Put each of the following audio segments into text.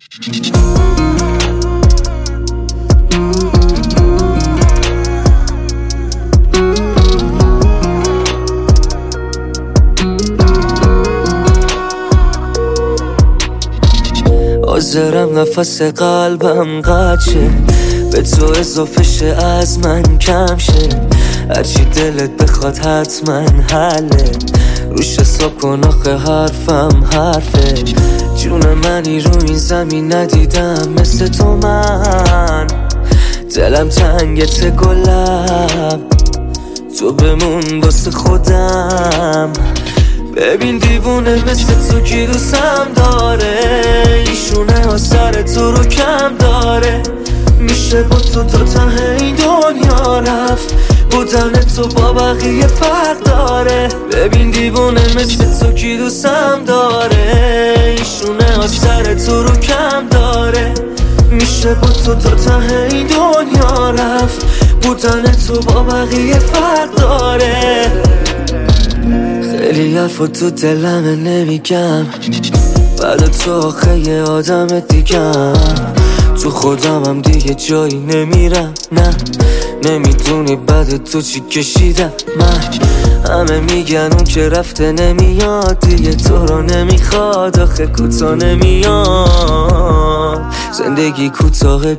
حاضرم نفس قلبم قطع شه، به تو اضافه شه از من کم شه، هرچی دلت بخواد حتما حله، روش حساب کن آخه حرفم حرفه. جون منی رو این زمین ندیدم مثل تو من، دلم تنگت گلم، تو بمون واسه خودم. ببین دیوونه مثل تو کی دوستم داره، ایشونه ها سر تو رو کم داره، میشه با تو تا ته این دنیا رفت، بودن تو با بقیه فرق داره. ببین دیوونه مثل تو کی دوستم داره، ایشونه ها سر تو رو کم داره، میشه با تو تا ته این دنیا رفت، بودن تو با بقیه فرق داره. خیلی حرفا تو دلمه نمیگم، بعد تو آخه یه آدم دیگم، تو خودمم دیگه جایی نمیرم. نه نمیدونی بعد تو چی کشیدم من، همه میگن اون که رفته نمیاد دیگه، تو رو نمیخواد آخه کوتا نمیاد، زندگی کوتاه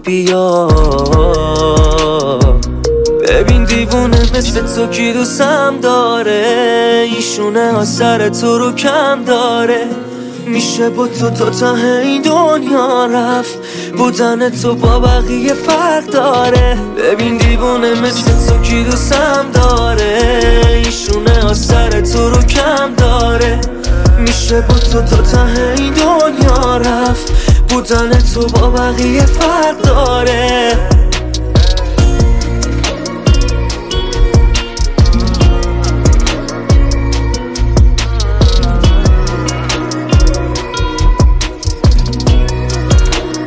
بیاد. ببین دیوونه مثل تو کی دوستم داره، ایشونه ها سر تو رو کم داره، میشه با تو تا ته این دنیا رفت، بودن تو با بقیه فرق داره. ببین دیوونه مثل تو کی دوستم داره، ایشونه ها سر تو رو کم داره، میشه با تو تا ته این دنیا رفت، بودن تو با بقیه فرق داره.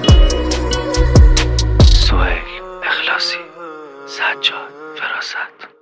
سجاد فراست